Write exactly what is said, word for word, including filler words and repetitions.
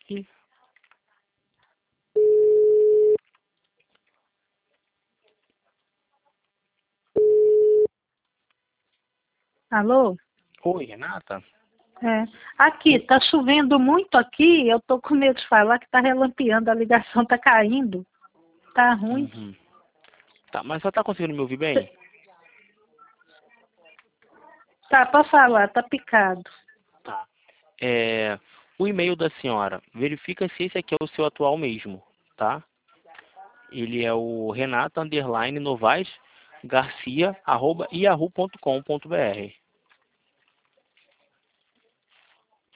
Ih. Alô? Oi, Renata? É. Aqui, tá chovendo muito aqui, eu tô com medo de falar que tá relampeando, a ligação tá caindo. Tá ruim. Uhum. Tá, mas você tá conseguindo me ouvir bem? Tá, pra falar, tá picado. Tá. É, o e-mail da senhora, verifica se esse aqui é o seu atual mesmo, tá? Ele é o Renata underline Novaes Garcia arroba yahoo ponto com ponto br.